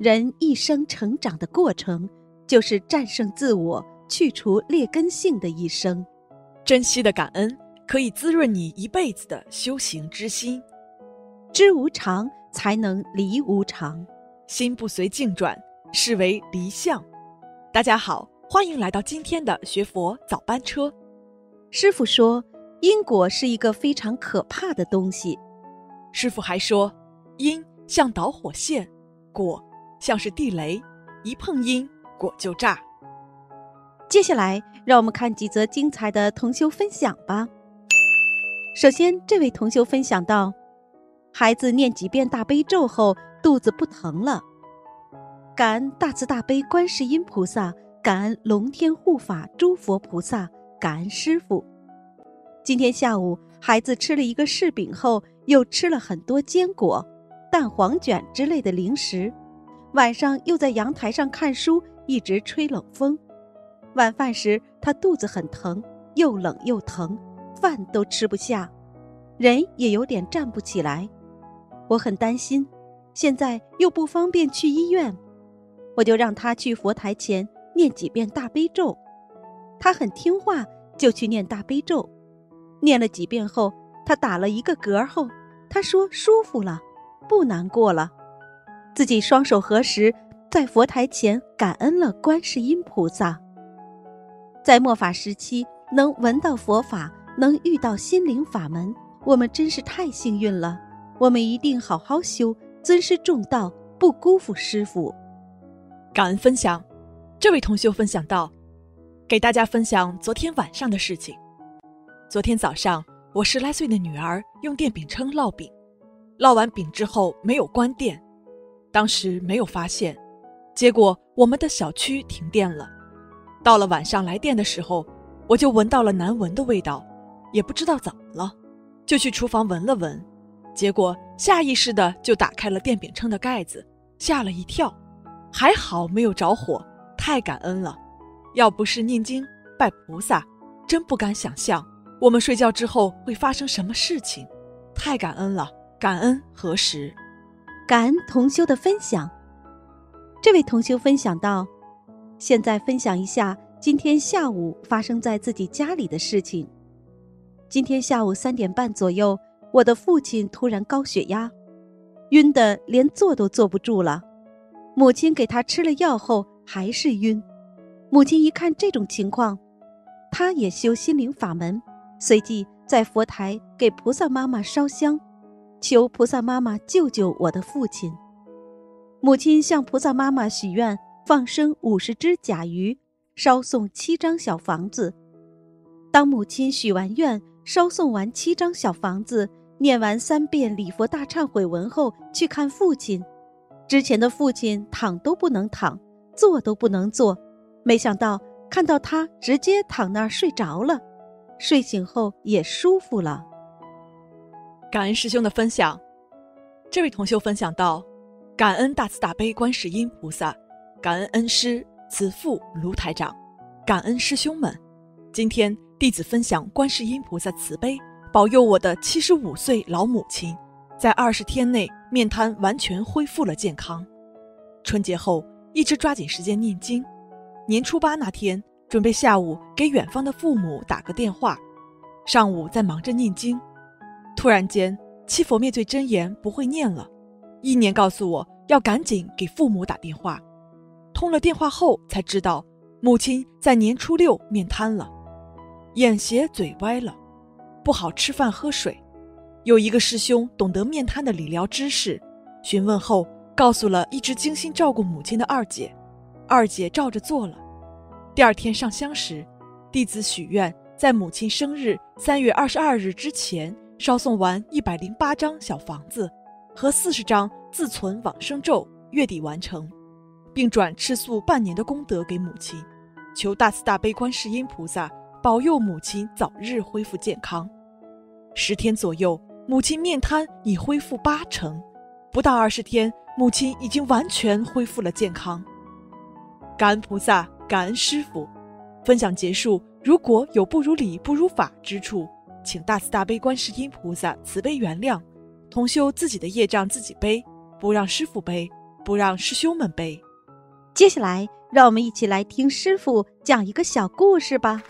人一生成长的过程，就是战胜自我、去除劣根性的一生。 珍惜的感恩，可以滋润你一辈子的修行之心。 知无常，才能离无常。 心不随境转，是为离相。大家好，欢迎来到今天的学佛早班车。 师父说，因果是一个非常可怕的东西。 师父还说，因像导火线，果像是地雷，一碰因，果就炸。 接下来让我们看几则精彩的同修分享吧。首先，这位同修分享到，孩子念几遍大悲咒后肚子不疼了，感恩大慈大悲观世音菩萨，感恩龙天护法诸佛菩萨，感恩师父。今天下午孩子吃了一个柿饼后，又吃了很多坚果、蛋黄卷之类的零食，晚上又在阳台上看书，一直吹冷风。晚饭时他肚子很疼，又冷又疼，饭都吃不下，人也有点站不起来。我很担心，现在又不方便去医院，我就让他去佛台前念几遍大悲咒。他很听话，就去念大悲咒。念了几遍后，他打了一个嗝后，他说舒服了，不难过了。自己双手合十，在佛台前感恩了观世音菩萨。在末法时期，能闻到佛法，能遇到心灵法门，我们真是太幸运了。我们一定好好修，尊师重道，不辜负师父。 感恩分享，这位同修分享到，给大家分享昨天晚上的事情。昨天早上，我10来岁的女儿用电饼铛烙饼，烙完饼之后没有关电，当时没有发现，结果我们的小区停电了。到了晚上来电的时候，我就闻到了难闻的味道，也不知道怎么了，就去厨房闻了闻，结果下意识的就打开了电饼铛的盖子，吓了一跳，还好没有着火，太感恩了。要不是念经拜菩萨，真不敢想象我们睡觉之后会发生什么事情，太感恩了，感恩何时。 感恩同修的分享。这位同修分享到，现在分享一下今天下午发生在自己家里的事情。今天下午3点半左右，我的父亲突然高血压，晕得连坐都坐不住了。母亲给他吃了药后还是晕。母亲一看这种情况，她也修心灵法门，随即在佛台给菩萨妈妈烧香，求菩萨妈妈救救我的父亲。母亲向菩萨妈妈许愿，放生50只甲鱼，烧送7张小房子。当母亲许完愿，烧送完7张小房子，念完3遍礼佛大忏悔文后，去看父亲。之前的父亲躺都不能躺，坐都不能坐，没想到看到他直接躺那儿睡着了，睡醒后也舒服了。 感恩师兄的分享。这位同修分享到，感恩大慈大悲观世音菩萨，感恩恩师慈父卢台长，感恩师兄们。今天弟子分享观世音菩萨慈悲，保佑我的75岁老母亲在20天内面瘫完全恢复了健康。春节后一直抓紧时间念经，年初8那天准备下午给远方的父母打个电话，上午在忙着念经，突然间七佛灭罪真言不会念了，意念告诉我要赶紧给父母打电话。通了电话后才知道，母亲在年初6面瘫了，眼斜嘴歪了，不好吃饭喝水。有一个师兄懂得面瘫的理疗知识，询问后告诉了一直精心照顾母亲的二姐，二姐照着做了。第2天上香时，弟子许愿在母亲生日3月22日之前烧送完108张小房子和40张自存往生咒，月底完成，并转吃素半年的功德给母亲，求大慈大悲观世音菩萨保佑母亲早日恢复健康。10天左右，母亲面瘫已恢复80%，不到20天，母亲已经完全恢复了健康。感恩菩萨，感恩师父。分享结束，如果有不如理不如法之处，请大慈大悲观世音菩萨慈悲原谅，同修自己的业障自己背，不让师父背。 不让师兄们背。 接下来，让我们一起来听师傅讲一个小故事吧。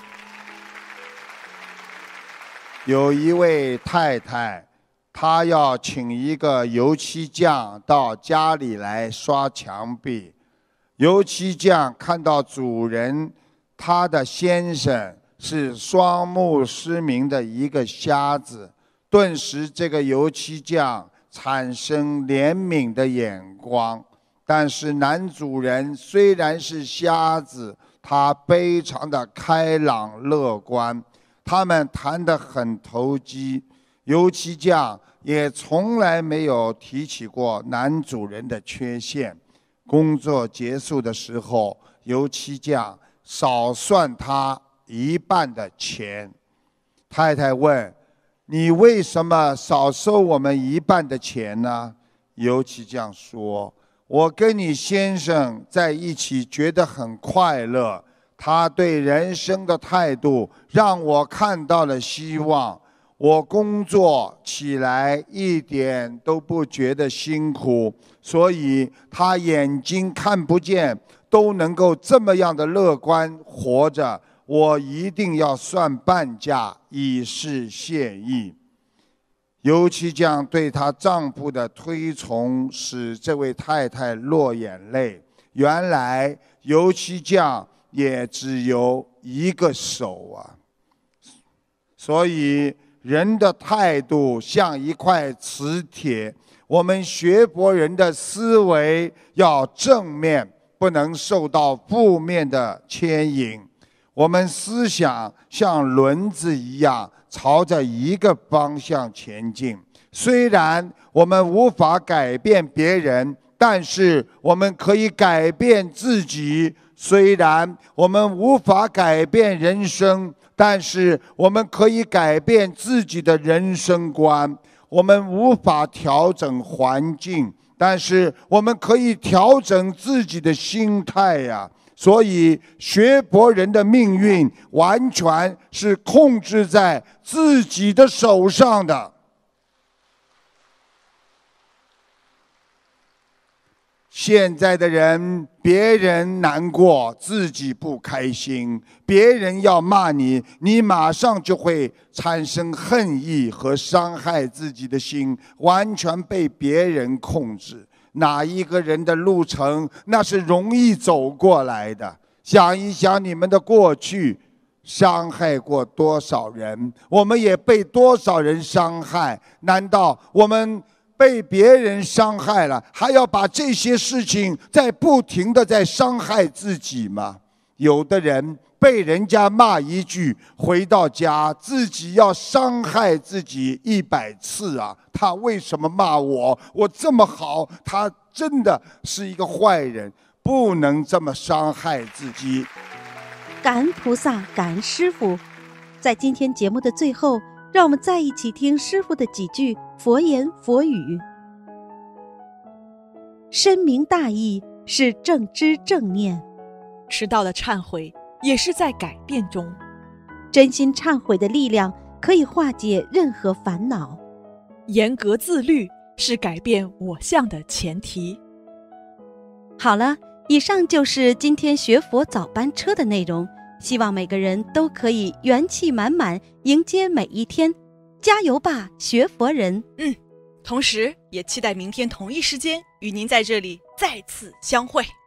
有一位太太，她要请一个油漆匠到家里来刷墙壁。油漆匠看到主人，他的先生是双目失明的一个瞎子，顿时这个油漆匠产生怜悯的眼光。但是男主人虽然是瞎子，他非常的开朗乐观，他们谈得很投机。油漆匠也从来没有提起过男主人的缺陷。工作结束的时候，油漆匠少算他一半的钱。太太问：你为什么少收我们一半的钱呢？油漆匠说：我跟你先生在一起觉得很快乐，他对人生的态度让我看到了希望。我工作起来一点都不觉得辛苦，所以他眼睛看不见都能够这么样的乐观活着，我一定要算半价以示谢意。油漆匠对她丈夫的推崇使这位太太落眼泪。原来油漆匠也只有一个手啊，所以人的态度像一块磁铁，我们学佛人的思维要正面，不能受到负面的牵引。我们思想像轮子一样朝着一个方向前进。虽然我们无法改变别人，但是我们可以改变自己。虽然我们无法改变人生，但是我们可以改变自己的人生观。我们无法调整环境，但是我们可以调整自己的心态呀。所以学佛人的命运完全是控制在自己的手上的。现在的人，别人难过，自己不开心；别人要骂你，你马上就会产生恨意和伤害自己的心，完全被别人控制。哪一个人的路程，那是容易走过来的？想一想你们的过去，伤害过多少人？我们也被多少人伤害？难道我们被别人伤害了，还要把这些事情在不停地在伤害自己吗？有的人被人家骂一句，回到家自己要伤害自己100次啊！他为什么骂我？我这么好，他真的是一个坏人，不能这么伤害自己。 感恩菩萨，感恩师父。在今天节目的最后，让我们再一起听师父的几句佛言佛语。深明大义是正知正念， 迟到的忏悔也是在改变中。 真心忏悔的力量可以化解任何烦恼。 严格自律是改变我相的前提。 好了，以上就是今天学佛早班车的内容，希望每个人都可以元气满满迎接每一天。加油吧，学佛人！ 同时也期待明天同一时间与您在这里再次相会。